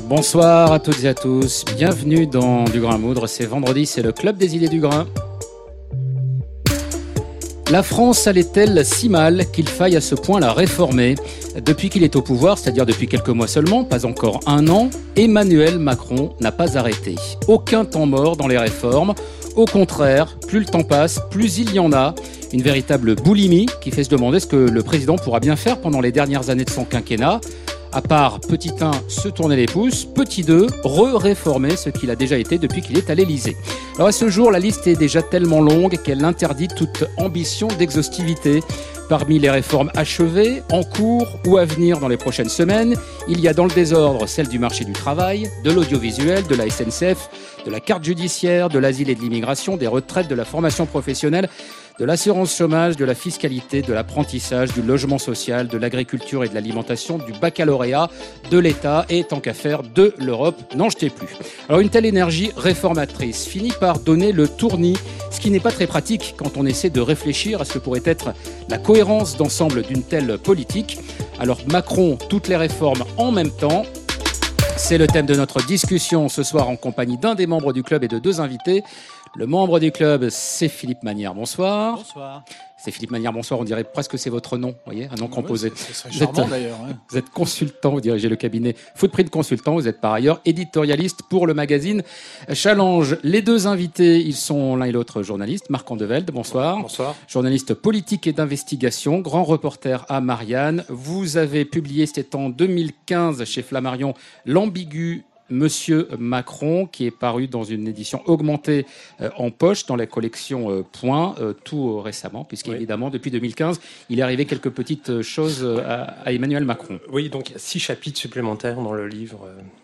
Bonsoir à toutes et à tous, bienvenue dans Du Grain à Moudre, c'est vendredi, c'est le Club des idées du grain. La France allait-elle si mal qu'il faille à ce point la réformer ? Depuis qu'il est au pouvoir, c'est-à-dire depuis quelques mois seulement, pas encore un an, Emmanuel Macron n'a pas arrêté. Aucun temps mort dans les réformes. Au contraire, plus le temps passe, plus il y en a. Une véritable boulimie qui fait se demander ce que le président pourra bien faire pendant les dernières années de son quinquennat. À part, petit 1, se tourner les pouces, petit 2, réformer ce qu'il a déjà été depuis qu'il est à l'Élysée. Alors à ce jour, la liste est déjà tellement longue qu'elle interdit toute ambition d'exhaustivité. Parmi les réformes achevées, en cours ou à venir dans les prochaines semaines, il y a dans le désordre celle du marché du travail, de l'audiovisuel, de la SNCF, de la carte judiciaire, de l'asile et de l'immigration, des retraites, de la formation professionnelle, de l'assurance chômage, de la fiscalité, de l'apprentissage, du logement social, de l'agriculture et de l'alimentation, du baccalauréat, de l'État et, tant qu'à faire, de l'Europe. N'en jetez plus. Alors une telle énergie réformatrice finit par donner le tournis, ce qui n'est pas très pratique quand on essaie de réfléchir à ce que pourrait être la cohérence d'ensemble d'une telle politique. Alors Macron, toutes les réformes en même temps. C'est le thème de notre discussion ce soir en compagnie d'un des membres du club et de deux invités. Le membre du club, c'est Philippe Magnère. Bonsoir. Bonsoir. C'est Philippe Magnère. Bonsoir. On dirait presque que c'est votre nom, vous voyez, un nom composé. Ce serait charmant d'ailleurs. Hein. Vous êtes consultant, vous dirigez le cabinet Footprint Consultant. Vous êtes par ailleurs éditorialiste pour le magazine Challenge. Les deux invités, ils sont l'un et l'autre journalistes. Marc Andevelde, bonsoir. Bonsoir. Journaliste politique et d'investigation, grand reporter à Marianne. Vous avez publié, c'était en 2015 chez Flammarion, L'ambigu Monsieur Macron, qui est paru dans une édition augmentée en poche dans la collection Point, tout récemment, puisqu'évidemment, depuis 2015, il est arrivé quelques petites choses à Emmanuel Macron. Oui, donc il y a 6 chapitres supplémentaires dans le livre.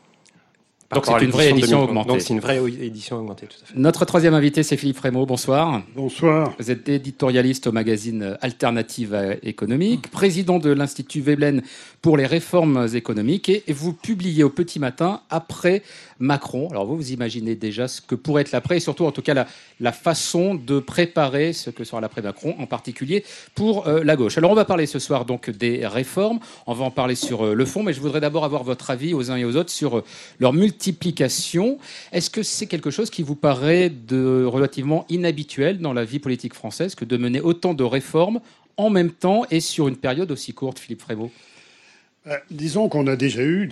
Donc c'est une vraie édition augmentée. Donc c'est une vraie édition augmentée, tout à fait. Notre troisième invité, c'est Philippe Frémaux. Bonsoir. Bonsoir. Vous êtes éditorialiste au magazine Alternative économique, président de l'Institut Veblen pour les réformes économiques et vous publiez au Petit Matin après Macron. Alors vous imaginez déjà ce que pourrait être l'après et surtout en tout cas la façon de préparer ce que sera l'après Macron, en particulier pour la gauche. Alors on va parler ce soir donc des réformes, on va en parler sur le fond, mais je voudrais d'abord avoir votre avis aux uns et aux autres sur leur multiplication. Est-ce que c'est quelque chose qui vous paraît relativement inhabituel dans la vie politique française que de mener autant de réformes en même temps et sur une période aussi courte, Philippe Frémaux ? Disons qu'on a déjà eu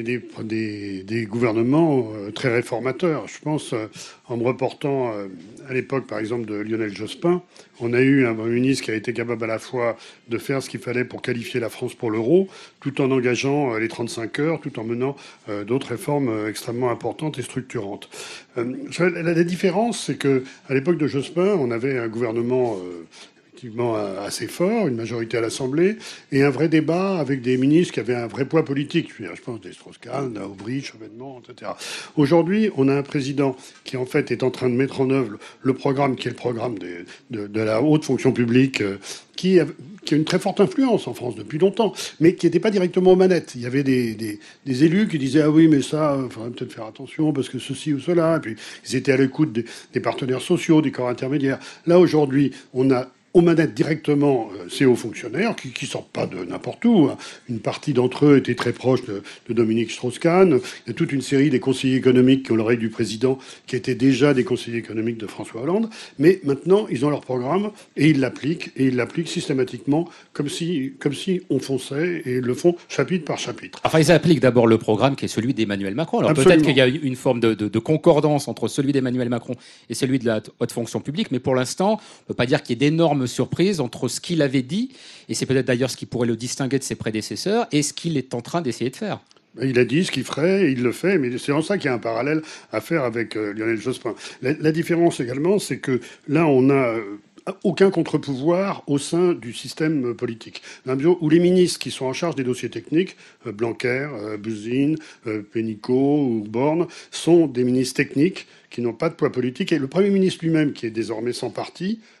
des gouvernements très réformateurs. Je pense, en me reportant à l'époque, par exemple, de Lionel Jospin, on a eu un ministre qui a été capable à la fois de faire ce qu'il fallait pour qualifier la France pour l'euro, tout en engageant les 35 heures, tout en menant d'autres réformes extrêmement importantes et structurantes. La différence, c'est que à l'époque de Jospin, on avait un gouvernement effectivement assez fort, une majorité à l'Assemblée, et un vrai débat avec des ministres qui avaient un vrai poids politique. Je pense des Strauss-Kahn, Aubry, Chevènement, etc. Aujourd'hui, on a un président qui, en fait, est en train de mettre en œuvre le programme qui est le programme de la haute fonction publique, qui a une très forte influence en France depuis longtemps, mais qui n'était pas directement aux manettes. Il y avait des élus qui disaient « Ah oui, mais ça, il faudrait peut-être faire attention, parce que ceci ou cela ». Et puis, ils étaient à l'écoute des partenaires sociaux, des corps intermédiaires. Là, aujourd'hui, on a aux manettes directement ces hauts fonctionnaires qui sortent pas de n'importe où. Hein. Une partie d'entre eux était très proche de Dominique Strauss-Kahn. Il y a toute une série des conseillers économiques qui ont l'oreille du président, qui étaient déjà des conseillers économiques de François Hollande. Mais maintenant, ils ont leur programme et ils l'appliquent systématiquement comme si on fonçait et ils le font chapitre par chapitre. Enfin, ils appliquent d'abord le programme qui est celui d'Emmanuel Macron. Alors peut-être qu'il y a une forme de concordance entre celui d'Emmanuel Macron et celui de la haute fonction publique, mais pour l'instant, on ne peut pas dire qu'il y ait d'énormes surprise entre ce qu'il avait dit, et c'est peut-être d'ailleurs ce qui pourrait le distinguer de ses prédécesseurs, et ce qu'il est en train d'essayer de faire. Il a dit ce qu'il ferait, et il le fait, mais c'est en ça qu'il y a un parallèle à faire avec Lionel Jospin. La différence également, c'est que là, on a aucun contre-pouvoir au sein du système politique. Où les ministres qui sont en charge des dossiers techniques, Blanquer, Buzyn, Pénicaud ou Borne, sont des ministres techniques qui n'ont pas de poids politique. Et le Premier ministre lui-même, qui est désormais sans parti,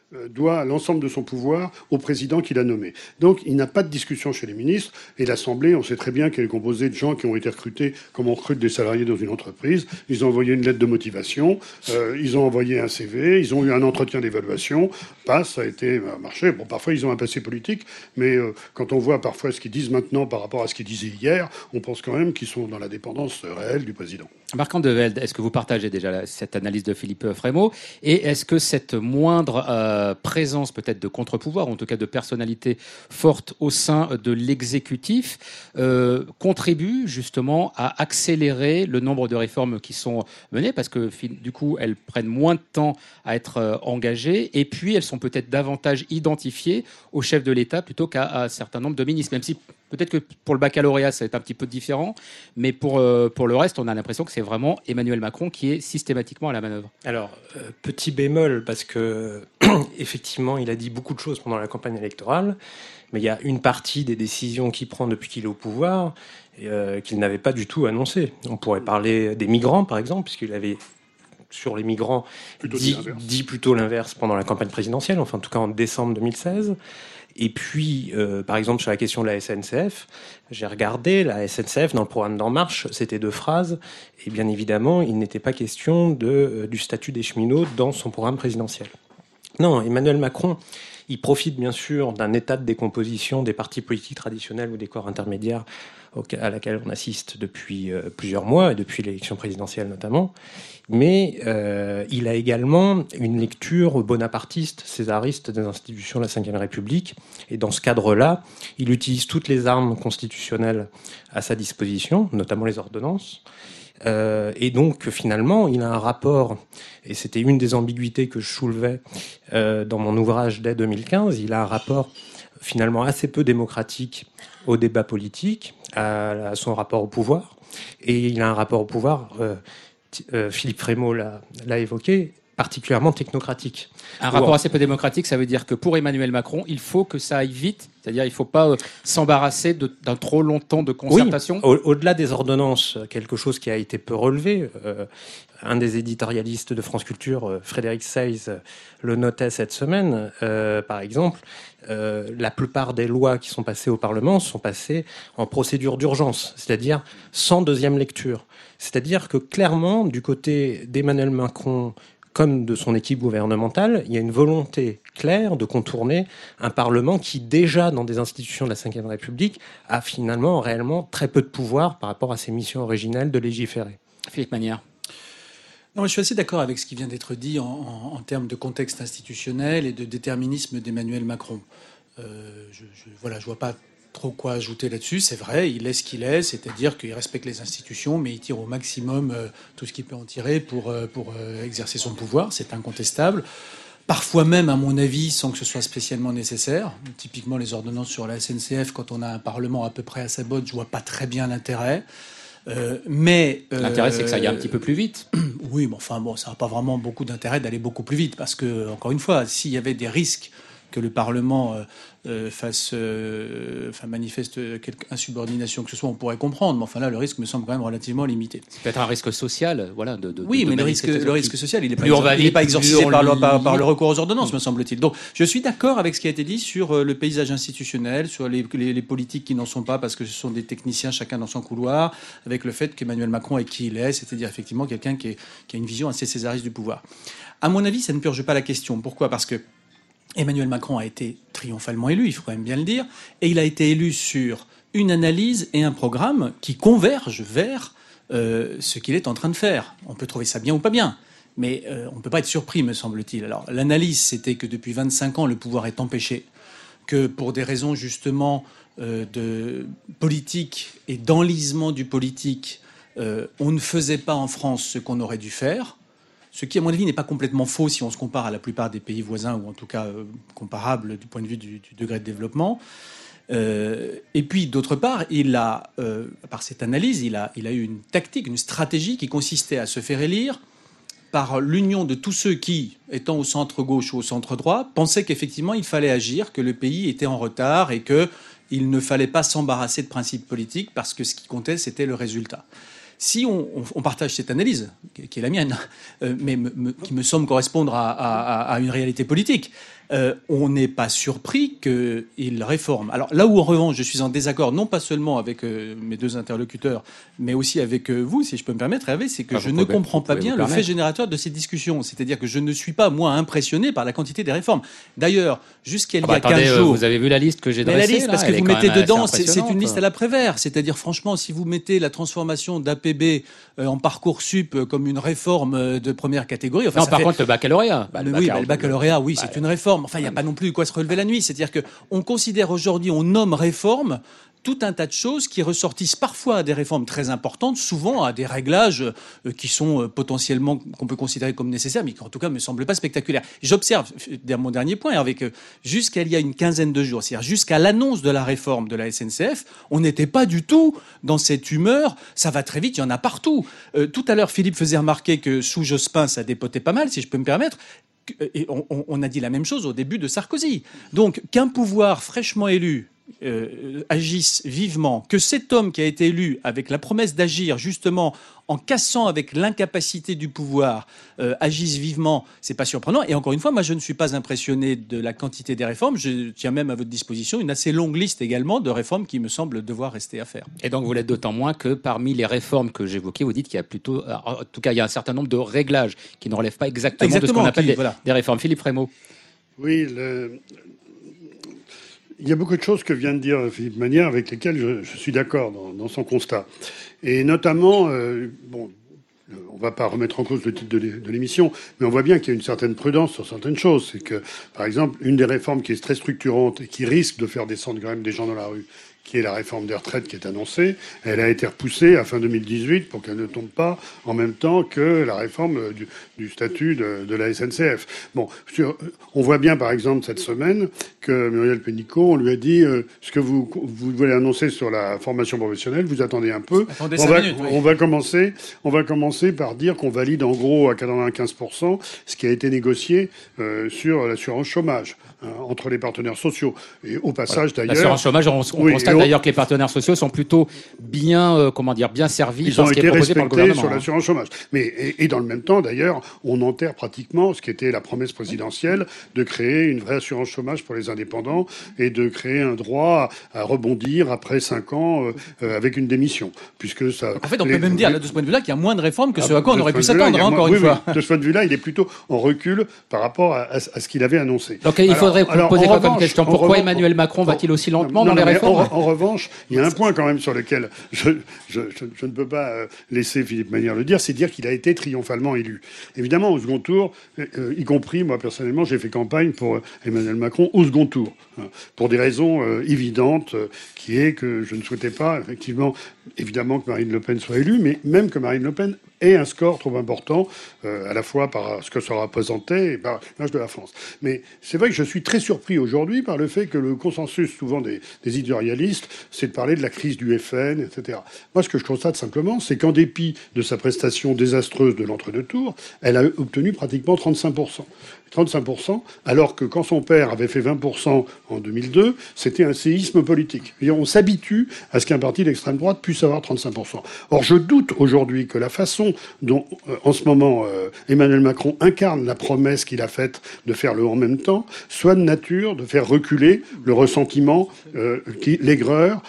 doit l'ensemble de son pouvoir au président qui l'a nommé. Donc il n'a pas de discussion chez les ministres. Et l'Assemblée, on sait très bien qu'elle est composée de gens qui ont été recrutés comme on recrute des salariés dans une entreprise. Ils ont envoyé une lettre de motivation, ils ont envoyé un CV, ils ont eu un entretien d'évaluation. Ça a été marché. Bon, parfois ils ont un passé politique, mais quand on voit parfois ce qu'ils disent maintenant par rapport à ce qu'ils disaient hier, on pense quand même qu'ils sont dans la dépendance réelle du président. Marc de Velde, est-ce que vous partagez déjà cette analyse de Philippe Frémaux? Et est-ce que cette moindre présence peut-être de contre-pouvoir, en tout cas de personnalité forte au sein de l'exécutif, contribue justement à accélérer le nombre de réformes qui sont menées, parce que du coup elles prennent moins de temps à être engagées, et puis elles sont peut-être davantage identifiées au chef de l'État plutôt qu'à un certain nombre de ministres, même si peut-être que pour le baccalauréat, ça va être un petit peu différent, mais pour le reste, on a l'impression que c'est vraiment Emmanuel Macron qui est systématiquement à la manœuvre. Alors, petit bémol, parce que effectivement, il a dit beaucoup de choses pendant la campagne électorale, mais il y a une partie des décisions qu'il prend depuis qu'il est au pouvoir qu'il n'avait pas du tout annoncées. On pourrait parler des migrants, par exemple, puisqu'il avait sur les migrants dit plutôt l'inverse pendant la campagne présidentielle, enfin en tout cas en décembre 2016. Et puis, par exemple, sur la question de la SNCF, j'ai regardé la SNCF dans le programme d'En Marche, c'était 2 phrases. Et bien évidemment, il n'était pas question du statut des cheminots dans son programme présidentiel. Non, Emmanuel Macron, il profite bien sûr d'un état de décomposition des partis politiques traditionnels ou des corps intermédiaires à laquelle on assiste depuis plusieurs mois, et depuis l'élection présidentielle notamment. Mais il a également une lecture bonapartiste, césariste des institutions de la Ve République. Et dans ce cadre-là, il utilise toutes les armes constitutionnelles à sa disposition, notamment les ordonnances. Et donc, finalement, il a un rapport, et c'était une des ambiguïtés que je soulevais dans mon ouvrage dès 2015, il a un rapport finalement assez peu démocratique au débat politique, à son rapport au pouvoir. Et il a un rapport au pouvoir, Philippe Frémaux l'a évoqué, particulièrement technocratique. Un rapport assez peu démocratique, ça veut dire que pour Emmanuel Macron, il faut que ça aille vite, c'est-à-dire il ne faut pas s'embarrasser d'un trop long temps de concertation. Oui, au-delà des ordonnances, quelque chose qui a été peu relevé, un des éditorialistes de France Culture, Frédéric Seyss, le notait cette semaine, par exemple, la plupart des lois qui sont passées au Parlement sont passées en procédure d'urgence, c'est-à-dire sans deuxième lecture. C'est-à-dire que clairement, du côté d'Emmanuel Macron, comme de son équipe gouvernementale, il y a une volonté claire de contourner un Parlement qui, déjà dans des institutions de la Ve République, a finalement réellement très peu de pouvoir par rapport à ses missions originelles de légiférer. Philippe Magnère. Non, je suis assez d'accord avec ce qui vient d'être dit en termes de contexte institutionnel et de déterminisme d'Emmanuel Macron. Je vois pas trop quoi ajouter là-dessus. C'est vrai, il est ce qu'il est, c'est-à-dire qu'il respecte les institutions, mais il tire au maximum tout ce qu'il peut en tirer pour exercer son pouvoir. C'est incontestable. Parfois même, à mon avis, sans que ce soit spécialement nécessaire. Typiquement, les ordonnances sur la SNCF, quand on a un Parlement à peu près à sa botte, je vois pas très bien l'intérêt. L'intérêt, c'est que ça aille un petit peu plus vite. Oui, mais enfin, ça n'a pas vraiment beaucoup d'intérêt d'aller beaucoup plus vite, parce que, encore une fois, s'il y avait des risques que le Parlement manifeste quelque insubordination que ce soit, on pourrait comprendre. Mais enfin là, le risque me semble quand même relativement limité. C'est peut-être un risque social, voilà. Oui, mais le risque social, il n'est pas exorcisé par le recours aux ordonnances, me semble-t-il. Donc, je suis d'accord avec ce qui a été dit sur le paysage institutionnel, sur les politiques qui n'en sont pas parce que ce sont des techniciens, chacun dans son couloir, avec le fait qu'Emmanuel Macron est qui il est, c'est-à-dire effectivement quelqu'un qui a une vision assez césariste du pouvoir. À mon avis, ça ne purge pas la question. Pourquoi ? Parce que Emmanuel Macron a été triomphalement élu, il faut quand même bien le dire, et il a été élu sur une analyse et un programme qui convergent vers ce qu'il est en train de faire. On peut trouver ça bien ou pas bien, mais on ne peut pas être surpris, me semble-t-il. Alors, l'analyse, c'était que depuis 25 ans, le pouvoir est empêché, que pour des raisons justement de politique et d'enlisement du politique, on ne faisait pas en France ce qu'on aurait dû faire. Ce qui, à mon avis, n'est pas complètement faux si on se compare à la plupart des pays voisins, ou en tout cas comparable du point de vue du degré de développement. Et puis, d'autre part, par cette analyse, il a eu une tactique, une stratégie qui consistait à se faire élire par l'union de tous ceux qui, étant au centre-gauche ou au centre-droit, pensaient qu'effectivement, il fallait agir, que le pays était en retard et qu'il ne fallait pas s'embarrasser de principes politiques parce que ce qui comptait, c'était le résultat. Si on partage cette analyse, qui est la mienne, mais qui me semble correspondre à une réalité politique, on n'est pas surpris qu'il réforme. Alors là où en revanche je suis en désaccord, non pas seulement avec mes deux interlocuteurs, mais aussi avec vous, si je peux me permettre, Hervé, c'est que je ne comprends pas bien le fait générateur de ces discussions. C'est-à-dire que je ne suis pas, moi, impressionné par la quantité des réformes. D'ailleurs, jusqu'il y a 15 jours... Vous avez vu la liste que j'ai dressée, la liste, parce que vous mettez dedans, c'est une liste à l'après-vert. C'est-à-dire, franchement, si vous mettez la transformation d'APB en Parcoursup comme une réforme de première catégorie... Enfin, non, par contre, le baccalauréat... le baccalauréat, oui, c'est une réforme. Enfin, il n'y a pas non plus de quoi se relever la nuit. C'est-à-dire qu'on considère aujourd'hui, on nomme réforme tout un tas de choses qui ressortissent parfois à des réformes très importantes, souvent à des réglages qui sont potentiellement, qu'on peut considérer comme nécessaires, mais qui en tout cas me semblent pas spectaculaires. J'observe, mon dernier point, Hervé, que jusqu'à il y a une quinzaine de jours, c'est-à-dire jusqu'à l'annonce de la réforme de la SNCF, on n'était pas du tout dans cette humeur, ça va très vite, il y en a partout. Tout à l'heure, Philippe faisait remarquer que sous Jospin, ça dépotait pas mal, si je peux me permettre. Et on a dit la même chose au début de Sarkozy. Donc, qu'un pouvoir fraîchement élu agisse vivement, que cet homme qui a été élu avec la promesse d'agir justement en cassant avec l'incapacité du pouvoir agisse vivement, c'est pas surprenant. Et encore une fois, moi je ne suis pas impressionné de la quantité des réformes. Je tiens même à votre disposition une assez longue liste également de réformes qui me semblent devoir rester à faire. Et donc vous l'êtes d'autant moins que parmi les réformes que j'évoquais, vous dites qu'il y a plutôt, en tout cas il y a un certain nombre de réglages qui ne relèvent pas exactement de ce qu'on appelle des réformes. Philippe Frémaux. Oui, il y a beaucoup de choses que vient de dire Philippe Manière avec lesquelles je suis d'accord dans son constat. Et notamment, on ne va pas remettre en cause le titre de l'émission, mais on voit bien qu'il y a une certaine prudence sur certaines choses. C'est que, par exemple, une des réformes qui est très structurante et qui risque de faire descendre quand même des gens dans la rue, qui est la réforme des retraites qui est annoncée, elle a été repoussée à fin 2018 pour qu'elle ne tombe pas en même temps que la réforme du statut de la SNCF. Bon, on voit bien par exemple cette semaine que Muriel Pénicaud, on lui a dit ce que vous voulez annoncer sur la formation professionnelle, vous attendez un peu. On va commencer par dire qu'on valide en gros à 95% ce qui a été négocié sur l'assurance chômage entre les partenaires sociaux. Et au passage d'ailleurs... L'assurance chômage, on constate d'ailleurs que les partenaires sociaux sont plutôt bien, bien servis. Ils ont été respectés sur l'assurance chômage. Et dans le même temps, d'ailleurs, on enterre pratiquement ce qui était la promesse présidentielle de créer une vraie assurance chômage pour les indépendants et de créer un droit à rebondir après 5 ans avec une démission. Puisque ça, en fait, on peut même dire, de ce point de vue-là, qu'il y a moins de réformes que ce à quoi on aurait pu s'attendre, encore une fois. De ce point de vue-là, il est plutôt en recul par rapport à ce qu'il avait annoncé. Donc il faudrait poser quoi comme question ? Pourquoi Emmanuel Macron va-t-il aussi lentement dans les réformes ? En revanche, il y a un point quand même sur lequel je ne peux pas laisser Philippe Manière le dire, c'est dire qu'il a été triomphalement élu. Évidemment, au second tour, y compris, moi personnellement, j'ai fait campagne pour Emmanuel Macron au second tour, pour des raisons évidentes, qui est que je ne souhaitais pas, effectivement, évidemment que Marine Le Pen soit élue, mais même que Marine Le Pen ait un score trop important, à la fois par ce que ça représentait et par l'image de la France. Mais c'est vrai que je suis très surpris aujourd'hui par le fait que le consensus, souvent des éditorialistes, c'est de parler de la crise du FN, etc. Moi, ce que je constate simplement, c'est qu'en dépit de sa prestation désastreuse de l'entre-deux tours, elle a obtenu pratiquement 35%. 35%, alors que quand son père avait fait 20% en 2002, c'était un séisme politique. Et on s'habitue à ce qu'un parti d'extrême droite puisse avoir 35%. Or, je doute aujourd'hui que la façon dont, en ce moment, Emmanuel Macron incarne la promesse qu'il a faite de faire le en même temps, soit de nature de faire reculer le ressentiment, l'aigreur,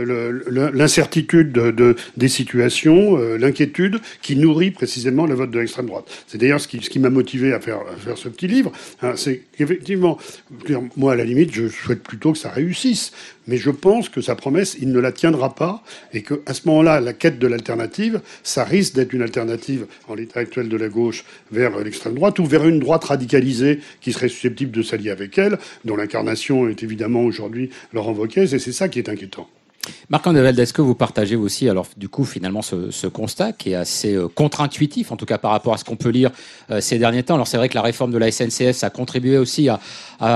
l'incertitude des situations, l'inquiétude qui nourrit précisément le vote de l'extrême droite. C'est d'ailleurs ce qui m'a motivé à faire ce petit livre, c'est qu'effectivement, moi à la limite, je souhaite plutôt que ça réussisse, mais je pense que sa promesse, il ne la tiendra pas, et qu'à ce moment-là, la quête de l'alternative, ça risque d'être une alternative en l'état actuel de la gauche vers l'extrême droite, ou vers une droite radicalisée qui serait susceptible de s'allier avec elle, dont l'incarnation est évidemment aujourd'hui Laurent Wauquiez, et c'est ça qui est inquiétant. Marc-André Velde, est-ce que vous partagez aussi, alors du coup, finalement, ce constat qui est assez contre-intuitif, en tout cas par rapport à ce qu'on peut lire ces derniers temps. Alors c'est vrai que la réforme de la SNCF, ça a contribué aussi à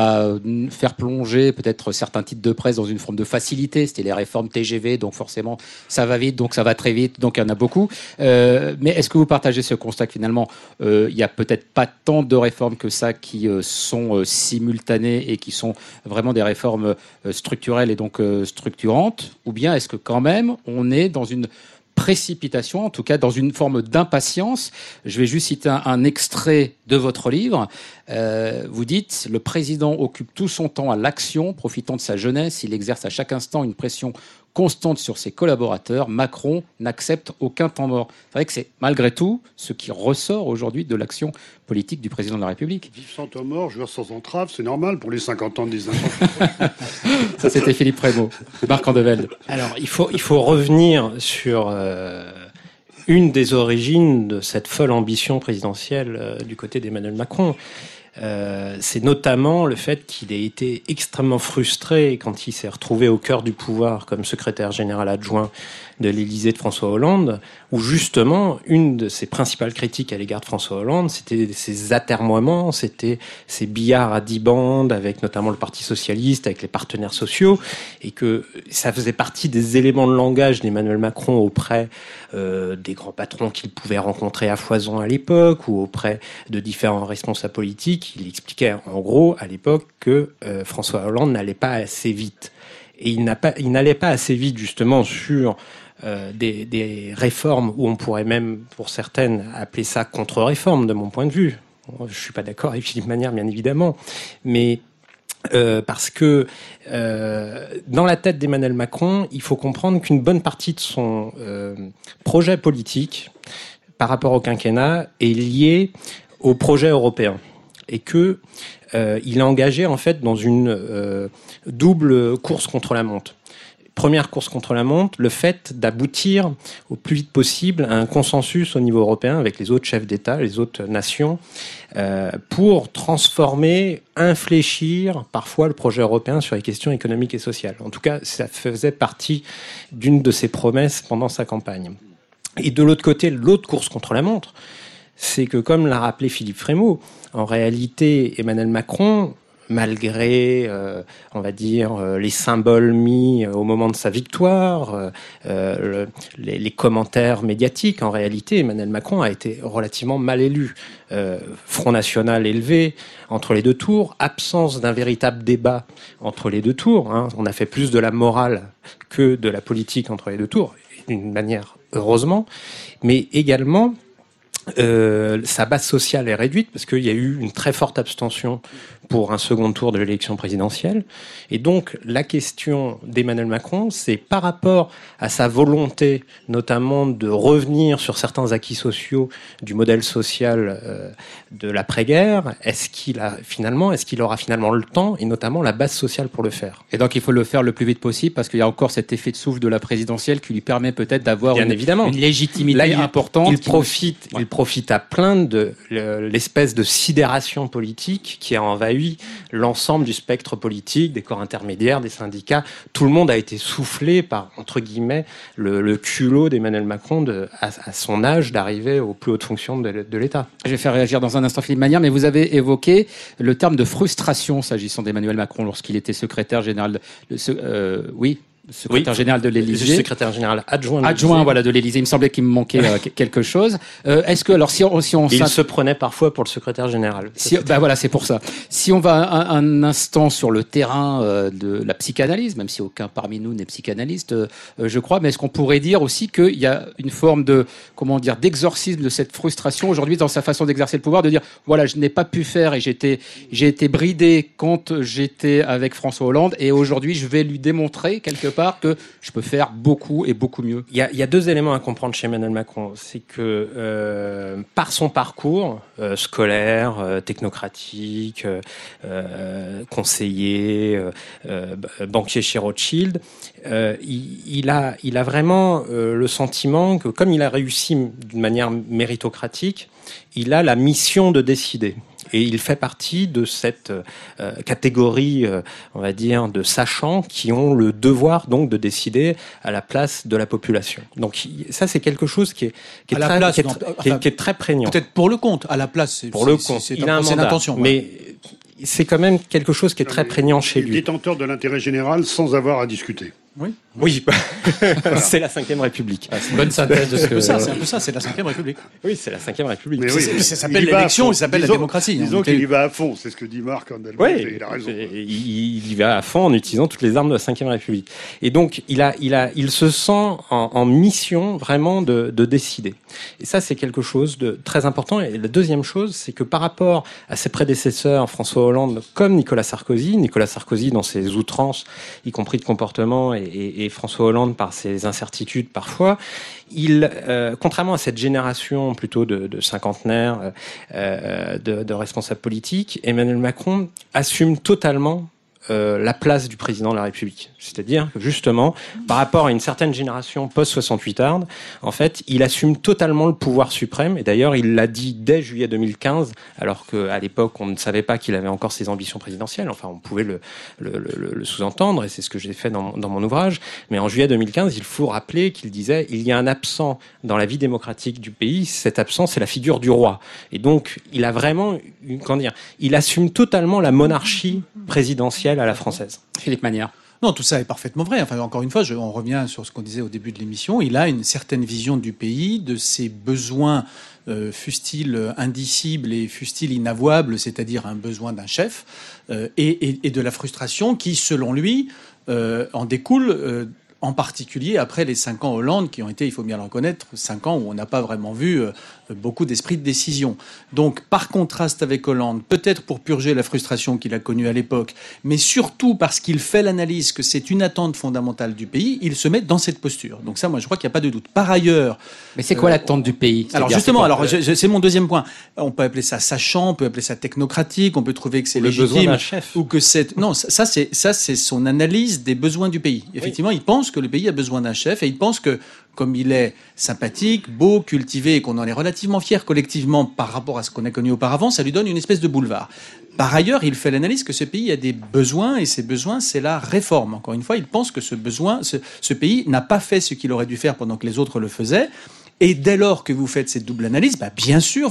faire plonger peut-être certains titres de presse dans une forme de facilité. C'était les réformes TGV, donc forcément, ça va vite, donc ça va très vite, donc il y en a beaucoup. Mais est-ce que vous partagez ce constat que finalement, il n'y a peut-être pas tant de réformes que ça qui sont simultanées et qui sont vraiment des réformes structurelles et donc structurantes ? Ou bien est-ce que quand même on est dans une précipitation, en tout cas dans une forme d'impatience. Je vais juste citer un extrait de votre livre. Vous dites « Le président occupe tout son temps à l'action, profitant de sa jeunesse. Il exerce à chaque instant une pression constante sur ses collaborateurs. Macron n'accepte aucun temps mort. » C'est vrai que c'est malgré tout ce qui ressort aujourd'hui de l'action politique du président de la République. Vivre sans temps mort, jouer sans entrave, c'est normal pour les 50 ans de 1900. Ça, c'était Philippe Prémaux. Marc Andevelde. Alors, il faut revenir sur une des origines de cette folle ambition présidentielle du côté d'Emmanuel Macron. C'est notamment le fait qu'il ait été extrêmement frustré quand il s'est retrouvé au cœur du pouvoir comme secrétaire général adjoint de l'Élysée de François Hollande, où justement, une de ses principales critiques à l'égard de François Hollande, c'était ses atermoiements, c'était ses billards à 10 bandes avec notamment le Parti socialiste, avec les partenaires sociaux, et que ça faisait partie des éléments de langage d'Emmanuel Macron auprès des grands patrons qu'il pouvait rencontrer à foison à l'époque, ou auprès de différents responsables politiques. Il expliquait en gros à l'époque que François Hollande n'allait pas assez vite. Et il n'allait pas assez vite justement sur des réformes où on pourrait même, pour certaines, appeler ça contre-réforme de mon point de vue. Je suis pas d'accord avec Philippe Manière, bien évidemment, mais parce que dans la tête d'Emmanuel Macron, il faut comprendre qu'une bonne partie de son projet politique par rapport au quinquennat est liée au projet européen et que il est engagé en fait dans une double course contre la montre. Première course contre la montre, le fait d'aboutir au plus vite possible à un consensus au niveau européen avec les autres chefs d'État, les autres nations, pour transformer, infléchir parfois le projet européen sur les questions économiques et sociales. En tout cas, ça faisait partie d'une de ses promesses pendant sa campagne. Et de l'autre côté, l'autre course contre la montre, c'est que, comme l'a rappelé Philippe Frémaux, en réalité, Emmanuel Macron, malgré, on va dire, les symboles mis au moment de sa victoire, les commentaires médiatiques, en réalité, Emmanuel Macron a été relativement mal élu. Front National élevé entre les deux tours, absence d'un véritable débat entre les deux tours. Hein. On a fait plus de la morale que de la politique entre les deux tours, d'une manière, heureusement, mais également sa base sociale est réduite parce qu'il y a eu une très forte abstention pour un second tour de l'élection présidentielle. Et donc, la question d'Emmanuel Macron, c'est par rapport à sa volonté, notamment de revenir sur certains acquis sociaux du modèle social de l'après-guerre, est-ce qu'il aura finalement le temps et notamment la base sociale pour le faire? Et donc, il faut le faire le plus vite possible parce qu'il y a encore cet effet de souffle de la présidentielle qui lui permet peut-être d'avoir une légitimité importante. Il profite à plein de l'espèce de sidération politique qui a envahi l'ensemble du spectre politique, des corps intermédiaires, des syndicats. Tout le monde a été soufflé par, entre guillemets, le culot d'Emmanuel Macron à son âge d'arriver aux plus hautes fonctions de l'État. Je vais faire réagir dans un instant Philippe Manière, mais vous avez évoqué le terme de frustration s'agissant d'Emmanuel Macron lorsqu'il était secrétaire général secrétaire général de l'Élysée. Secrétaire général adjoint de l'Élysée. Il me semblait qu'il me manquait quelque chose. Est-ce que alors si on il se prenait parfois pour le secrétaire général. C'est pour ça. Si on va un instant sur le terrain de la psychanalyse, même si aucun parmi nous n'est psychanalyste, je crois, mais est-ce qu'on pourrait dire aussi qu'il y a une forme de d'exorcisme de cette frustration aujourd'hui dans sa façon d'exercer le pouvoir, de dire voilà, je n'ai pas pu faire et j'ai été bridé quand j'étais avec François Hollande et aujourd'hui je vais lui démontrer quelque part que je peux faire beaucoup et beaucoup mieux. Il y a deux éléments à comprendre chez Emmanuel Macron. C'est que par son parcours scolaire, technocratique, conseiller, banquier chez Rothschild, il a vraiment le sentiment que comme il a réussi d'une manière méritocratique, il a la mission de décider. Et il fait partie de cette catégorie, on va dire, de sachants qui ont le devoir donc de décider à la place de la population. Donc ça, c'est quelque chose qui est très prégnant. Peut-être pour le compte, à la place. Il a un mandat, mais c'est quand même quelque chose qui est très prégnant chez lui. Détenteur de l'intérêt général sans avoir à discuter. Oui. C'est la Ve République. C'est une bonne synthèse de ce que... C'est un peu ça, c'est la Ve République. Oui, c'est la Ve République. Mais oui, ça s'appelle l'élection, ça s'appelle la démocratie. Disons qu'il y va à fond, c'est ce que dit Marc Andelboe, et il a raison. Il y va à fond en utilisant toutes les armes de la Ve République. Et donc, il se sent en mission vraiment de décider. Et ça, c'est quelque chose de très important. Et la deuxième chose, c'est que par rapport à ses prédécesseurs, François Hollande comme Nicolas Sarkozy dans ses outrances, y compris de comportement, et François Hollande par ses incertitudes parfois, contrairement à cette génération plutôt de cinquantenaires, de responsables politiques, Emmanuel Macron assume totalement la place du président de la République. C'est-à-dire que justement, par rapport à une certaine génération post-68arde, en fait, il assume totalement le pouvoir suprême. Et d'ailleurs, il l'a dit dès juillet 2015, alors qu'à l'époque, on ne savait pas qu'il avait encore ses ambitions présidentielles. Enfin, on pouvait le sous-entendre, et c'est ce que j'ai fait dans mon ouvrage. Mais en juillet 2015, il faut rappeler qu'il disait « Il y a un absent dans la vie démocratique du pays. Cet absent, c'est la figure du roi. » Et donc, il a vraiment, il assume totalement la monarchie présidentielle à la française. Philippe Magnère. Non, tout ça est parfaitement vrai. Enfin, encore une fois, on revient sur ce qu'on disait au début de l'émission. Il a une certaine vision du pays, de ses besoins, fussent-ils indicibles et fussent-ils inavouables, c'est-à-dire un besoin d'un chef, et de la frustration qui, selon lui, en découle. En particulier après les 5 ans Hollande, qui ont été, il faut bien le reconnaître, 5 ans où on n'a pas vraiment vu beaucoup d'esprit de décision. Donc, par contraste avec Hollande, peut-être pour purger la frustration qu'il a connue à l'époque, mais surtout parce qu'il fait l'analyse que c'est une attente fondamentale du pays, il se met dans cette posture. Donc ça, moi, je crois qu'il n'y a pas de doute. Par ailleurs... Mais c'est quoi l'attente du pays? Alors justement, c'est mon deuxième point. On peut appeler ça sachant, on peut appeler ça technocratique, on peut trouver que c'est légitime. Le besoin d'un chef. Ou que c'est... Non, ça c'est son analyse des besoins du pays. Effectivement, il pense que le pays a besoin d'un chef, et il pense que, comme il est sympathique, beau, cultivé, et qu'on en est relativement fier collectivement par rapport à ce qu'on a connu auparavant, ça lui donne une espèce de boulevard. Par ailleurs, il fait l'analyse que ce pays a des besoins, et ces besoins, c'est la réforme. Encore une fois, il pense que ce pays n'a pas fait ce qu'il aurait dû faire pendant que les autres le faisaient. Et dès lors que vous faites cette double analyse, bien sûr,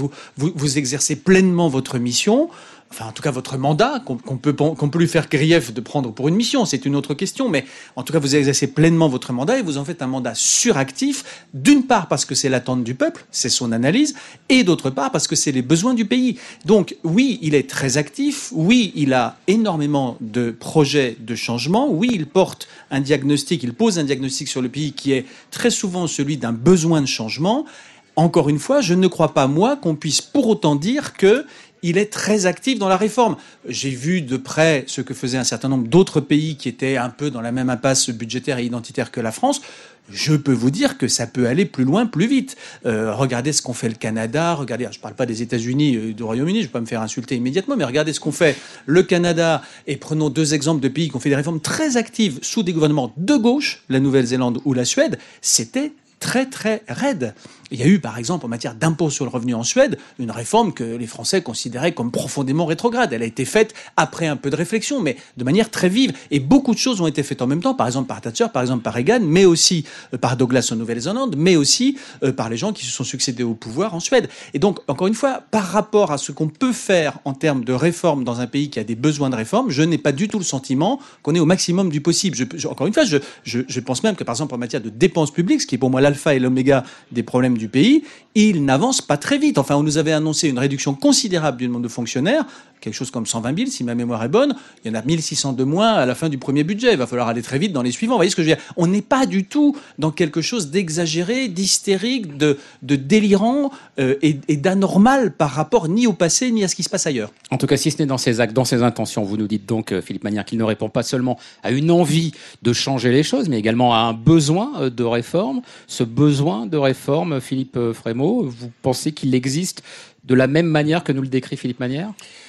vous exercez pleinement votre mission. Enfin, en tout cas, votre mandat, qu'on peut lui faire grief de prendre pour une mission, c'est une autre question, mais en tout cas, vous exercez pleinement votre mandat et vous en faites un mandat suractif, d'une part parce que c'est l'attente du peuple, c'est son analyse, et d'autre part parce que c'est les besoins du pays. Donc, oui, il est très actif, oui, il a énormément de projets de changement, oui, il porte un diagnostic, il pose un diagnostic sur le pays qui est très souvent celui d'un besoin de changement. Encore une fois, je ne crois pas, moi, qu'on puisse pour autant dire que il est très actif dans la réforme. J'ai vu de près ce que faisaient un certain nombre d'autres pays qui étaient un peu dans la même impasse budgétaire et identitaire que la France. Je peux vous dire que ça peut aller plus loin, plus vite. Regardez ce qu'ont fait le Canada, regardez, je ne parle pas des États-Unis, du Royaume-Uni, je ne vais pas me faire insulter immédiatement, mais regardez ce qu'ont fait le Canada, et prenons 2 exemples de pays qui ont fait des réformes très actives sous des gouvernements de gauche, la Nouvelle-Zélande ou la Suède, c'était très très raide. Il y a eu, par exemple, en matière d'impôt sur le revenu en Suède, une réforme que les Français considéraient comme profondément rétrograde. Elle a été faite après un peu de réflexion, mais de manière très vive. Et beaucoup de choses ont été faites en même temps, par exemple par Thatcher, par exemple par Reagan, mais aussi par Douglas en Nouvelle-Zélande, mais aussi par les gens qui se sont succédés au pouvoir en Suède. Et donc, encore une fois, par rapport à ce qu'on peut faire en termes de réforme dans un pays qui a des besoins de réforme, je n'ai pas du tout le sentiment qu'on est au maximum du possible. Encore une fois, je pense même que, par exemple, en matière de dépenses publiques, ce qui est pour moi l'alpha et l'oméga des problèmes du pays, il n'avance pas très vite. Enfin, on nous avait annoncé une réduction considérable du nombre de fonctionnaires, quelque chose comme 120 000, si ma mémoire est bonne. Il y en a 1600 de moins à la fin du premier budget. Il va falloir aller très vite dans les suivants. Vous voyez ce que je veux dire? On n'est pas du tout dans quelque chose d'exagéré, d'hystérique, de délirant et d'anormal par rapport ni au passé ni à ce qui se passe ailleurs. En tout cas, si ce n'est dans ses actes, dans ses intentions, vous nous dites donc, Philippe Magnère, qu'il ne répond pas seulement à une envie de changer les choses, mais également à un besoin de réforme. Ce besoin de réforme, Philippe Frémaux, vous pensez qu'il existe de la même manière que nous le décrit Philippe Magnère?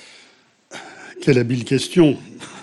Quelle habile question.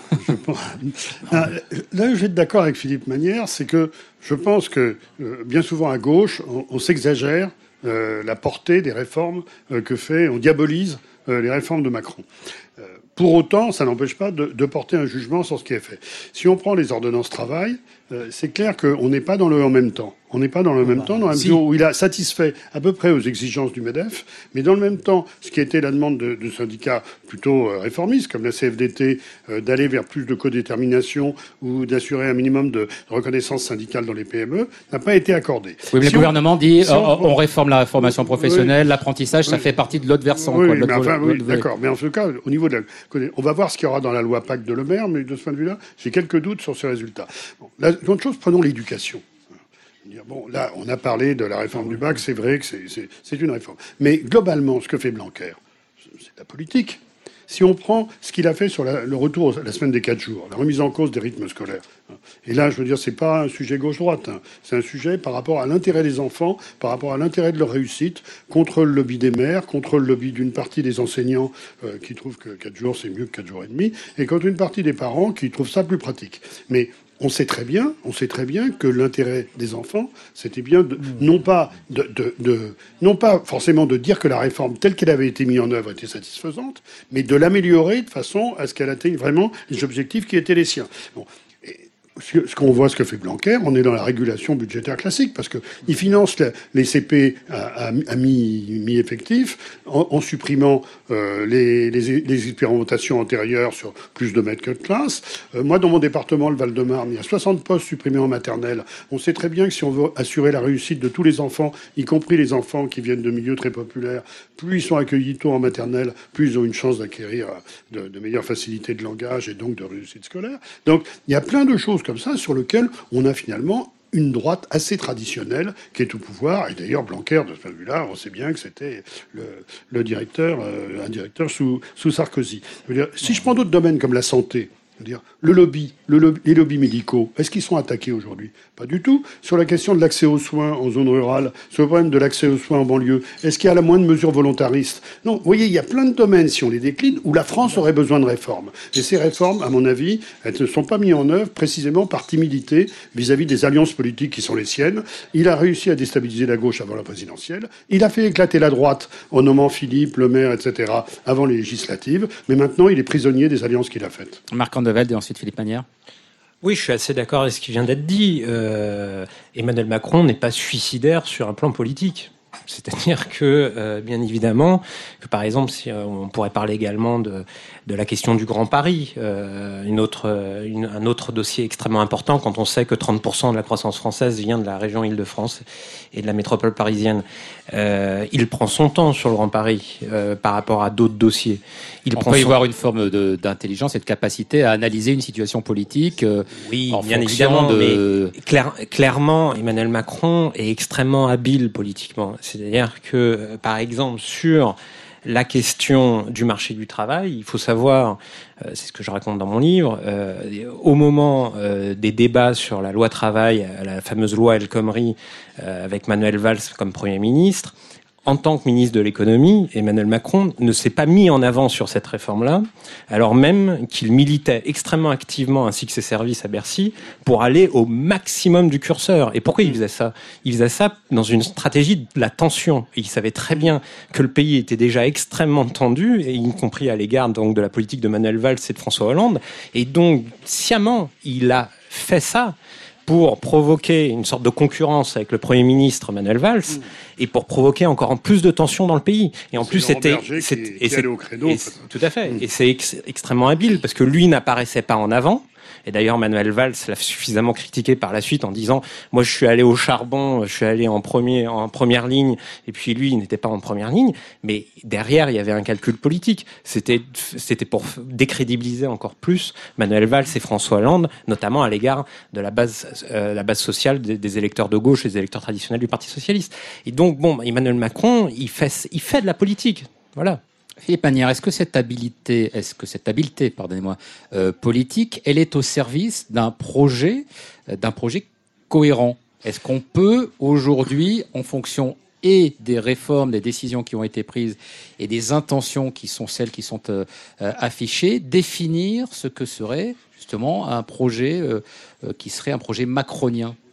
Là où je vais être d'accord avec Philippe Magnère, c'est que je pense que bien souvent à gauche, on s'exagère la portée des réformes on diabolise les réformes de Macron. Pour autant, ça n'empêche pas de porter un jugement sur ce qui est fait. Si on prend les ordonnances travail, c'est clair qu'on n'est pas dans le en même temps. On n'est pas dans le même temps, dans la mesure où il a satisfait à peu près aux exigences du MEDEF, mais dans le même temps, ce qui était la demande de syndicats plutôt réformistes, comme la CFDT, d'aller vers plus de codétermination ou d'assurer un minimum de reconnaissance syndicale dans les PME, n'a pas été accordé. Oui, mais le gouvernement dit on réforme la formation professionnelle, l'apprentissage, ça fait partie de l'autre versant. Oui, d'accord. Mais en tout cas, au niveau de on va voir ce qu'il y aura dans la loi Pacte de Le Maire, mais de ce point de vue-là, j'ai quelques doutes sur ce résultat. Bon, l'autre chose, prenons l'éducation. Bon, là, on a parlé de la réforme du bac, c'est vrai que c'est une réforme. Mais globalement, ce que fait Blanquer, c'est la politique. Si on prend ce qu'il a fait sur le retour la semaine des 4 jours, la remise en cause des rythmes scolaires, et là, je veux dire, c'est pas un sujet gauche-droite, c'est un sujet par rapport à l'intérêt des enfants, par rapport à l'intérêt de leur réussite, contre le lobby des mères, contre le lobby d'une partie des enseignants qui trouvent que 4 jours, c'est mieux que 4 jours et demi, et contre une partie des parents qui trouvent ça plus pratique. Mais on sait très bien que l'intérêt des enfants, c'était bien non pas forcément de dire que la réforme telle qu'elle avait été mise en œuvre était satisfaisante, mais de l'améliorer de façon à ce qu'elle atteigne vraiment les objectifs qui étaient les siens. Bon. Ce qu'on voit, ce que fait Blanquer, on est dans la régulation budgétaire classique, parce qu'il finance les CP à mi-effectif, en supprimant les expérimentations antérieures sur plus de maîtres que de classe. Moi, dans mon département, le Val-de-Marne, il y a 60 postes supprimés en maternelle. On sait très bien que si on veut assurer la réussite de tous les enfants, y compris les enfants qui viennent de milieux très populaires, plus ils sont accueillis tôt en maternelle, plus ils ont une chance d'acquérir de meilleures facilités de langage et donc de réussite scolaire. Donc, il y a plein de choses comme ça sur lesquelles on a finalement une droite assez traditionnelle qui est au pouvoir. Et d'ailleurs, Blanquer, de ce point de vue-là, on sait bien que c'était un directeur sous Sarkozy. Je veux dire, si je prends d'autres domaines comme la santé, dire les lobbies médicaux, est-ce qu'ils sont attaqués aujourd'hui? Pas du tout. Sur la question de l'accès aux soins en zone rurale, sur le problème de l'accès aux soins en banlieue, est-ce qu'il y a la moindre mesure volontariste? Non. Vous voyez, il y a plein de domaines, si on les décline, où la France aurait besoin de réformes. Et ces réformes, à mon avis, elles ne sont pas mises en œuvre précisément par timidité vis-à-vis des alliances politiques qui sont les siennes. Il a réussi à déstabiliser la gauche avant la présidentielle. Il a fait éclater la droite en nommant Philippe, Le Maire, etc. avant les législatives. Mais maintenant, il est prisonnier des alliances qu'il a faites. Marc Andevelde et ensuite Philippe Manière. Oui, je suis assez d'accord avec ce qui vient d'être dit. Emmanuel Macron n'est pas suicidaire sur un plan politique. C'est-à-dire que, bien évidemment, que par exemple, si on pourrait parler également de la question du Grand Paris, un autre dossier extrêmement important quand on sait que 30% de la croissance française vient de la région Île-de-France et de la métropole parisienne. Il prend son temps sur le Grand Paris par rapport à d'autres dossiers. On peut y voir une forme d'intelligence et de capacité à analyser une situation politique. Oui, bien évidemment, mais clairement, Emmanuel Macron est extrêmement habile politiquement. C'est-à-dire que, par exemple, sur la question du marché du travail, il faut savoir, c'est ce que je raconte dans mon livre, au moment des débats sur la loi travail, la fameuse loi El Khomri, avec Manuel Valls comme Premier ministre, en tant que ministre de l'économie, Emmanuel Macron ne s'est pas mis en avant sur cette réforme-là, alors même qu'il militait extrêmement activement, ainsi que ses services à Bercy, pour aller au maximum du curseur. Et pourquoi il faisait ça? Il faisait ça dans une stratégie de la tension. Et il savait très bien que le pays était déjà extrêmement tendu, et y compris à l'égard donc de la politique de Manuel Valls et de François Hollande. Et donc, sciemment, il a fait ça pour provoquer une sorte de concurrence avec le Premier ministre Manuel Valls et pour provoquer encore plus de tensions dans le pays. Et en plus, c'était tout à fait. Et c'est extrêmement habile parce que lui n'apparaissait pas en avant. Et d'ailleurs, Manuel Valls l'a suffisamment critiqué par la suite en disant « Moi, je suis allé au charbon, je suis allé en première ligne, et puis lui, il n'était pas en première ligne. » Mais derrière, il y avait un calcul politique. C'était pour décrédibiliser encore plus Manuel Valls et François Hollande, notamment à l'égard de la base sociale des électeurs de gauche et des électeurs traditionnels du Parti socialiste. Et donc, bon, Emmanuel Macron, il fait de la politique. Voilà. Philippe Manière, est-ce que cette habileté, politique, elle est au service d'un projet cohérent? Est-ce qu'on peut aujourd'hui, en fonction et des réformes, des décisions qui ont été prises et des intentions qui sont celles qui sont affichées, définir ce que serait justement un projet qui serait un projet macronien?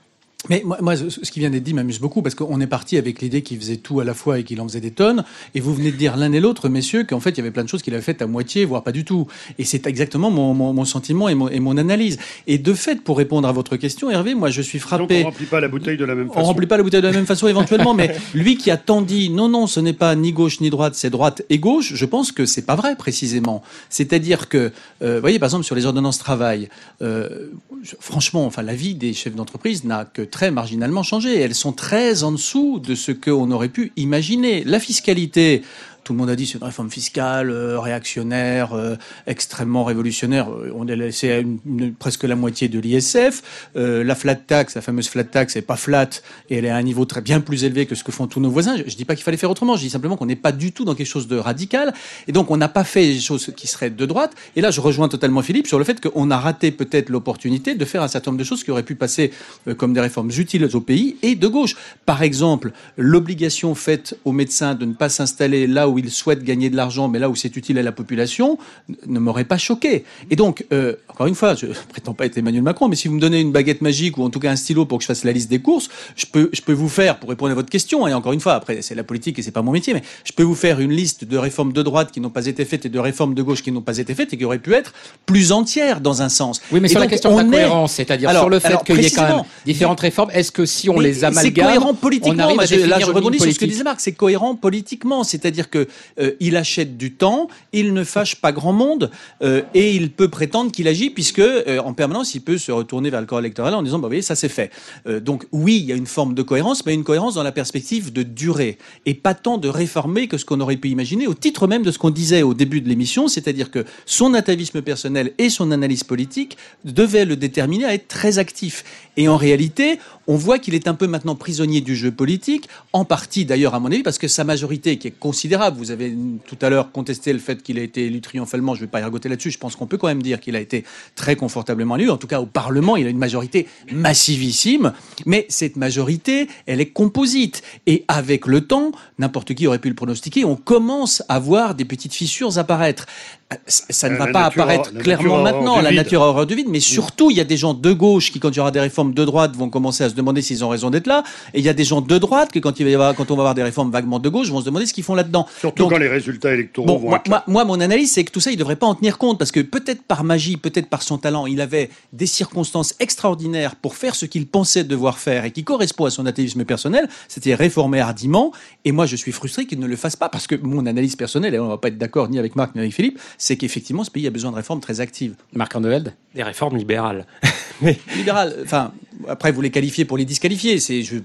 Mais moi, ce qui vient d'être dit m'amuse beaucoup parce qu'on est parti avec l'idée qu'il faisait tout à la fois et qu'il en faisait des tonnes. Et vous venez de dire l'un et l'autre, messieurs, qu'en fait, il y avait plein de choses qu'il avait faites à moitié, voire pas du tout. Et c'est exactement mon sentiment et mon analyse. Et de fait, pour répondre à votre question, Hervé, moi, je suis frappé. Donc on remplit pas la bouteille de la même façon. On remplit pas la bouteille de la même façon éventuellement, mais lui qui a tant dit non, ce n'est pas ni gauche ni droite, c'est droite et gauche, je pense que c'est pas vrai précisément. C'est-à-dire que, vous voyez, par exemple, sur les ordonnances travail, franchement, enfin, la vie des chefs d'entreprise n'a que très marginalement changé. Elles sont très en dessous de ce qu'on aurait pu imaginer. La fiscalité, tout le monde a dit c'est une réforme fiscale réactionnaire, extrêmement révolutionnaire. On a laissé presque la moitié de l'ISF. La flat tax, la fameuse flat tax, n'est pas flat et elle est à un niveau bien plus élevé que ce que font tous nos voisins. Je dis pas qu'il fallait faire autrement. Je dis simplement qu'on n'est pas du tout dans quelque chose de radical. Et donc on n'a pas fait des choses qui seraient de droite. Et là, je rejoins totalement Philippe sur le fait qu'on a raté peut-être l'opportunité de faire un certain nombre de choses qui auraient pu passer comme des réformes utiles au pays et de gauche. Par exemple, l'obligation faite aux médecins de ne pas s'installer là où ils souhaitent gagner de l'argent, mais là où c'est utile à la population, ne m'aurait pas choqué. Et donc, encore une fois, je prétends pas être Emmanuel Macron, mais si vous me donnez une baguette magique ou en tout cas un stylo pour que je fasse la liste des courses, je peux vous faire, pour répondre à votre question, et encore une fois, après c'est la politique et c'est pas mon métier, mais je peux vous faire une liste de réformes de droite qui n'ont pas été faites et de réformes de gauche qui n'ont pas été faites et qui auraient pu être plus entières dans un sens. Oui, mais et sur donc, la question de la cohérence, c'est-à-dire sur le fait qu'il y ait quand même différentes réformes, est-ce que si on les amalgame, c'est cohérent politiquement. On arrive à là, je rebondis politique. sur ce que disait Marc, c'est cohérent politiquement, c'est-à-dire que il achète du temps, il ne fâche pas grand monde et il peut prétendre qu'il agit puisque en permanence il peut se retourner vers le corps électoral en disant bah vous voyez ça c'est fait. Donc oui il y a une forme de cohérence, mais une cohérence dans la perspective de durée et pas tant de réformer que ce qu'on aurait pu imaginer au titre même de ce qu'on disait au début de l'émission, c'est-à-dire que son atavisme personnel et son analyse politique devaient le déterminer à être très actif. Et en réalité, on voit qu'il est un peu maintenant prisonnier du jeu politique, en partie d'ailleurs à mon avis, parce que sa majorité qui est considérable, vous avez tout à l'heure contesté le fait qu'il a été élu triomphalement, je ne vais pas y ragoter là-dessus, je pense qu'on peut quand même dire qu'il a été très confortablement élu, en tout cas au Parlement, il a une majorité massivissime, mais cette majorité, elle est composite. Et avec le temps, n'importe qui aurait pu le pronostiquer, on commence à voir des petites fissures apparaître. Ça ne va pas apparaître clairement maintenant, la nature a horreur du vide, mais surtout, il y a des gens de gauche qui, quand il y aura des réformes de droite, vont commencer à se demander s'ils ont raison d'être là, et il y a des gens de droite qui, quand on va avoir des réformes vaguement de gauche, vont se demander ce qu'ils font là-dedans. Surtout donc, quand les résultats électoraux vont être... Moi, mon analyse, c'est que tout ça, il ne devrait pas en tenir compte, parce que peut-être par magie, peut-être par son talent, il avait des circonstances extraordinaires pour faire ce qu'il pensait devoir faire, et qui correspond à son atavisme personnel, c'était réformer hardiment, et moi, je suis frustré qu'il ne le fasse pas, parce que mon analyse personnelle, et on ne va pas être d'accord ni avec Marc ni avec Philippe, c'est qu'effectivement, ce pays a besoin de réformes très actives. Marc Andevelde ? Des réformes libérales. Libérales, enfin, après vous les qualifiez pour les disqualifier.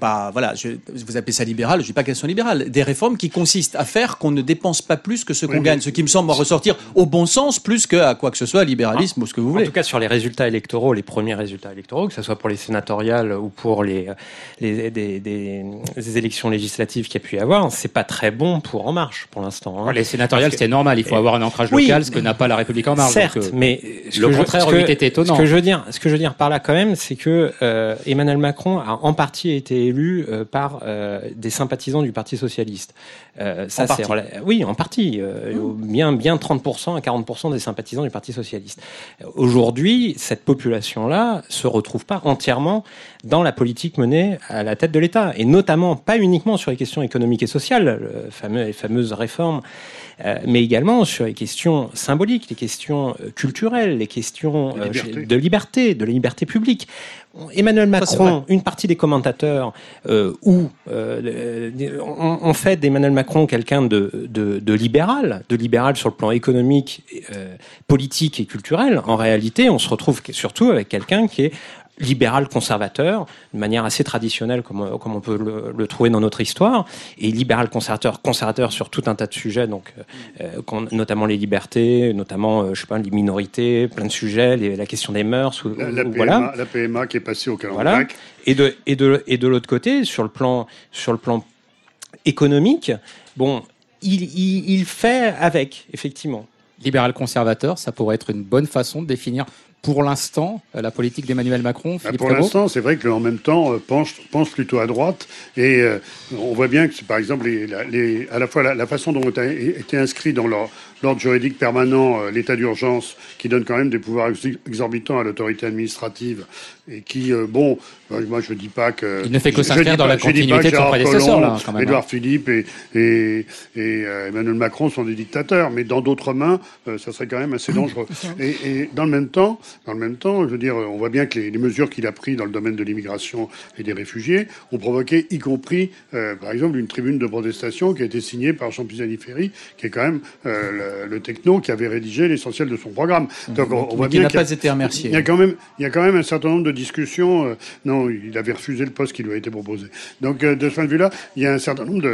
Vous appelez ça libéral, je ne dis pas qu'elles sont libérales. Des réformes qui consistent à faire qu'on ne dépense pas plus que ce qu'on gagne, ce qui me semble ressortir au bon sens plus qu'à quoi que ce soit, libéralisme ou ce que vous voulez. En tout cas, sur les résultats électoraux, les premiers résultats électoraux, que ce soit pour les sénatoriales ou pour des élections législatives qu'il y a pu y avoir, c'est pas très bon pour En Marche pour l'instant. Les sénatoriales, c'est normal, il faut avoir un ancrage local, ce que n'a pas la République En Marche. Certes, mais le contraire aurait été étonnant. Ce que je veux dire par là quand même, c'est que Emmanuel Macron a en partie été élu par des sympathisants du Parti socialiste. Oui, en partie. Bien 30% à 40% des sympathisants du Parti socialiste. Aujourd'hui, cette population-là se retrouve pas entièrement dans la politique menée à la tête de l'État, et notamment pas uniquement sur les questions économiques et sociales, les fameuses réformes, mais également sur les questions symboliques, les questions culturelles, les questions de liberté publique. Emmanuel Macron, une partie des commentateurs ont fait d'Emmanuel Macron quelqu'un de libéral sur le plan économique, politique et culturel. En réalité, on se retrouve surtout avec quelqu'un qui est libéral conservateur, de manière assez traditionnelle comme on peut le trouver dans notre histoire, et libéral conservateur sur tout un tas de sujets, donc notamment les libertés, notamment les minorités, plein de sujets, la question des mœurs, la PMA qui est passée au calendrier. Et de l'autre côté, sur le plan économique, il fait avec, effectivement. Libéral conservateur, ça pourrait être une bonne façon de définir pour l'instant la politique d'Emmanuel Macron. Pour l'instant, c'est vrai qu'en même temps, pense plutôt à droite. Et on voit bien que, par exemple, à la fois la façon dont ont été inscrits dans l'ordre juridique permanent, l'état d'urgence, qui donne quand même des pouvoirs exorbitants à l'autorité administrative et qui, moi je dis pas que... Il ne fait que s'inscrire dans la continuité de son prédécesseur, là, quand même. Édouard Philippe et Emmanuel Macron sont des dictateurs, mais dans d'autres mains, ça serait quand même assez dangereux. Et dans le même temps, je veux dire, on voit bien que les mesures qu'il a prises dans le domaine de l'immigration et des réfugiés ont provoqué, y compris, par exemple, une tribune de protestation qui a été signée par Jean Pisani-Ferry, qui est quand même le techno qui avait rédigé l'essentiel de son programme. Donc on voit bien qu'il n'a pas été remercié. Il y a quand même un certain nombre de discussions. Non, il avait refusé le poste qui lui a été proposé. Donc de ce point de vue-là, il y a un certain nombre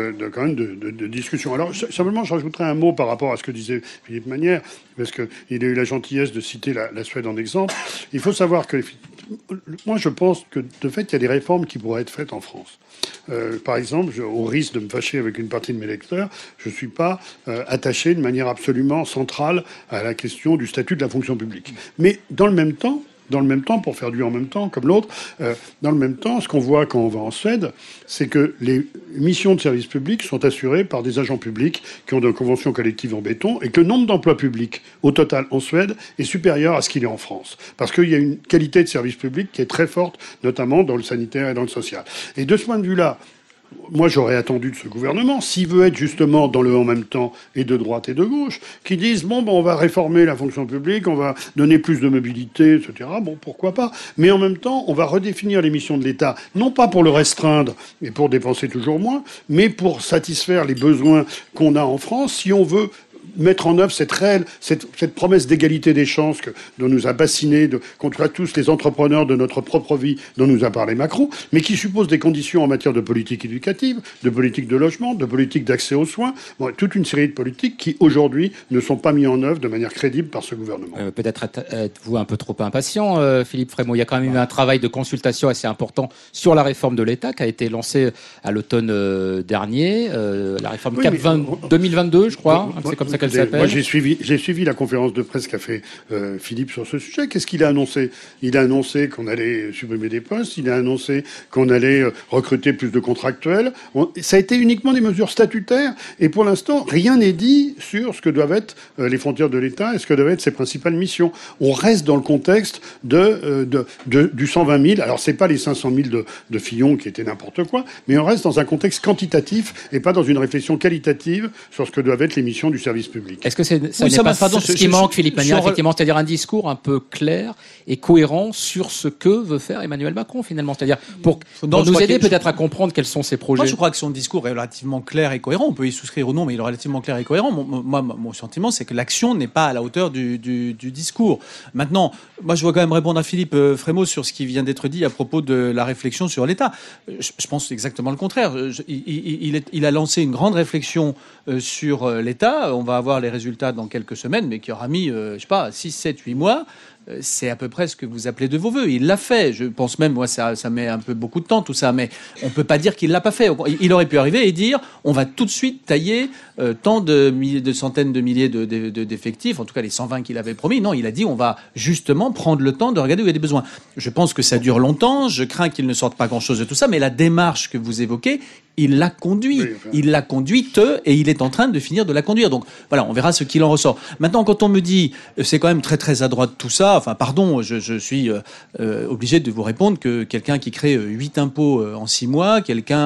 de discussions. Alors simplement, je rajouterai un mot par rapport à ce que disait Philippe Manière, parce qu'il a eu la gentillesse de citer la Suède en exemple. Il faut savoir que moi, je pense que de fait, il y a des réformes qui pourraient être faites en France. Par exemple, au risque de me fâcher avec une partie de mes lecteurs, je ne suis pas attaché de manière absolument centrale à la question du statut de la fonction publique. Mais dans le même temps, pour faire du en même temps, comme l'autre, dans le même temps, ce qu'on voit quand on va en Suède, c'est que les missions de service public sont assurées par des agents publics qui ont des conventions collectives en béton et que le nombre d'emplois publics au total en Suède est supérieur à ce qu'il est en France. Parce qu'il y a une qualité de service public qui est très forte, notamment dans le sanitaire et dans le social. Et de ce point de vue-là, moi, j'aurais attendu de ce gouvernement, s'il veut être justement dans le en même temps et de droite et de gauche, qui disent on va réformer la fonction publique, on va donner plus de mobilité, etc. Bon, pourquoi pas. Mais en même temps, on va redéfinir les missions de l'État, non pas pour le restreindre et pour dépenser toujours moins, mais pour satisfaire les besoins qu'on a en France, si on veut mettre en œuvre cette promesse d'égalité des chances dont nous a bassiné contre tous les entrepreneurs de notre propre vie, dont nous a parlé Macron, mais qui suppose des conditions en matière de politique éducative, de politique de logement, de politique d'accès aux soins, toute une série de politiques qui, aujourd'hui, ne sont pas mises en œuvre de manière crédible par ce gouvernement. Peut-être êtes-vous un peu trop impatient, Philippe Frémaux. Il y a quand même eu un travail de consultation assez important sur la réforme de l'État qui a été lancée à l'automne dernier, la réforme CAP 2022, je crois, c'est comme ça qu'elle s'appelle. Moi, j'ai suivi la conférence de presse qu'a fait Philippe sur ce sujet. Qu'est-ce qu'il a annoncé ? Il a annoncé qu'on allait supprimer des postes, il a annoncé qu'on allait recruter plus de contractuels. Ça a été uniquement des mesures statutaires, et pour l'instant, rien n'est dit sur ce que doivent être les frontières de l'État et ce que doivent être ses principales missions. On reste dans le contexte du 120 000. Alors, c'est pas les 500 000 de Fillon qui étaient n'importe quoi, mais on reste dans un contexte quantitatif et pas dans une réflexion qualitative sur ce que doivent être les missions du service public. Est-ce que ça n'est pas ce qui manque, Philippe Manière, effectivement, c'est-à-dire un discours un peu clair et cohérent sur ce que veut faire Emmanuel Macron, finalement, c'est-à-dire pour nous aider peut-être à comprendre quels sont ses projets. Moi, je crois que son discours est relativement clair et cohérent. On peut y souscrire ou non, mais il est relativement clair et cohérent. Mon sentiment, c'est que l'action n'est pas à la hauteur du discours. Maintenant, moi, je veux quand même répondre à Philippe Frémaux sur ce qui vient d'être dit à propos de la réflexion sur l'État. Je pense exactement le contraire. Il a lancé une grande réflexion sur l'État. On va avoir les résultats dans quelques semaines, mais qui aura mis, 6, 7, 8 mois. C'est à peu près ce que vous appelez de vos voeux. Il l'a fait. Je pense même, moi, ça met un peu beaucoup de temps, tout ça, mais on peut pas dire qu'il l'a pas fait. Il aurait pu arriver et dire, on va tout de suite tailler tant de centaines de milliers d'effectifs, en tout cas les 120 qu'il avait promis. Non, il a dit, on va justement prendre le temps de regarder où il y a des besoins. Je pense que ça dure longtemps. Je crains qu'il ne sorte pas grand-chose de tout ça, mais la démarche que vous évoquez, il l'a conduit. Il l'a conduite et il est en train de finir de la conduire. Donc voilà, on verra ce qu'il en ressort. Maintenant, quand on me dit, c'est quand même très très à droite tout ça, enfin pardon, je suis obligé de vous répondre que quelqu'un qui crée 8 impôts en 6 mois,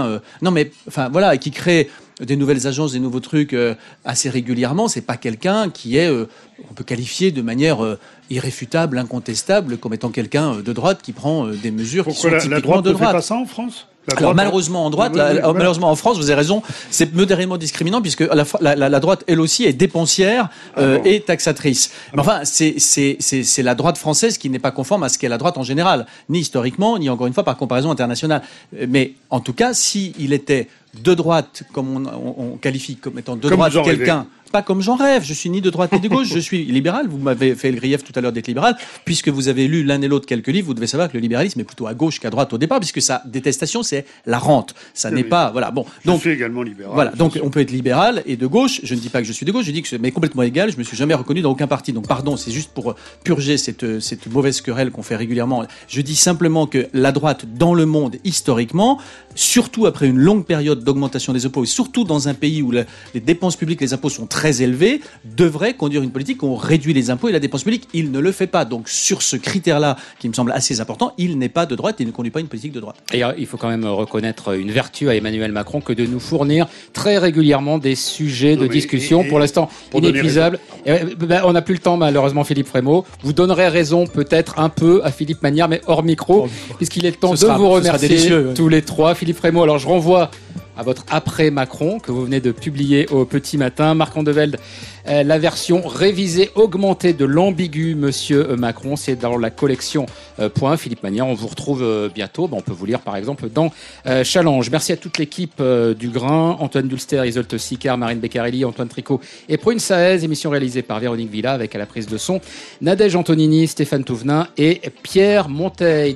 qui crée des nouvelles agences, des nouveaux trucs assez régulièrement, c'est pas quelqu'un qui est, on peut qualifier de manière irréfutable, incontestable, comme étant quelqu'un de droite qui prend des mesures qui sont typiquement la droite de droite. Ne fait pas ça en France ? Alors malheureusement malheureusement en France, vous avez raison, c'est modérément discriminant puisque la droite elle aussi est dépensière et taxatrice. Mais enfin c'est la droite française qui n'est pas conforme à ce qu'est la droite en général, ni historiquement, ni encore une fois par comparaison internationale. Mais en tout cas, si il était de droite, comme on qualifie comme étant de droite quelqu'un. Pas comme j'en rêve, je suis ni de droite ni de gauche, je suis libéral. Vous m'avez fait le grief tout à l'heure d'être libéral, puisque vous avez lu l'un et l'autre quelques livres, vous devez savoir que le libéralisme est plutôt à gauche qu'à droite au départ, puisque sa détestation c'est la rente. Ça n'est pas, voilà, bon. Donc, je suis également libéral. Voilà, donc on peut être libéral et de gauche, je ne dis pas que je suis de gauche, je dis que mais complètement égal, je me suis jamais reconnu dans aucun parti. Donc pardon, c'est juste pour purger cette mauvaise querelle qu'on fait régulièrement. Je dis simplement que la droite dans le monde historiquement, surtout après une longue période période d'augmentation des impôts, et surtout dans un pays où les dépenses publiques, les impôts sont très élevés, devrait conduire une politique où on réduit les impôts et la dépense publique. Il ne le fait pas. Donc sur ce critère-là, qui me semble assez important, il n'est pas de droite et il ne conduit pas une politique de droite. Et il faut quand même reconnaître une vertu à Emmanuel Macron que de nous fournir très régulièrement des sujets de discussion, pour l'instant inépuisables. On n'a plus le temps malheureusement, Philippe Frémaux. Vous donnerez raison peut-être un peu à Philippe Magnard, mais hors micro, puisqu'il est temps de vous remercier tous les trois. Philippe Frémaux, alors je renvoie à votre après Macron que vous venez de publier au Petit Matin. Marc Andevelde, la version révisée, augmentée de l'ambigu Monsieur Macron, c'est dans la collection Point. Philippe Magnard, on vous retrouve bientôt. On peut vous lire par exemple dans Challenge. Merci à toute l'équipe du Grain, Antoine Dulster, Isolte Sicard, Marine Beccarelli, Antoine Tricot et Prune Saez. Émission réalisée par Véronique Villa avec à la prise de son Nadège Antonini, Stéphane Touvenin et Pierre Monteil.